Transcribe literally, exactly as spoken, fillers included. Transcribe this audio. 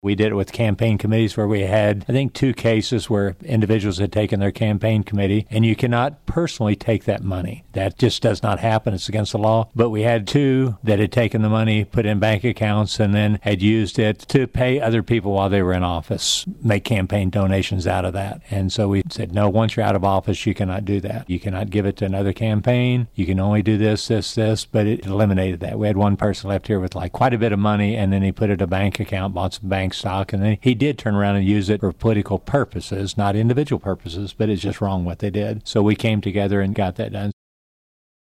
We did it with campaign committees where we had, I think, two cases where individuals had taken their campaign committee, and you cannot personally take that money. That just does not happen. It's against the law. But we had two that had taken the money, put in bank accounts, and then had used it to pay other people while they were in office, make campaign donations out of that. And so we said, no, once you're out of office, you cannot do that. You cannot give it to another campaign. You can only do this, this, this, but it eliminated that. We had one person left here with like quite a bit of money, and then he put it in a bank account, bought some bank stock, and then he did turn around and use it for political purposes, not individual purposes, but it's just wrong what they did. So we came together and got that done.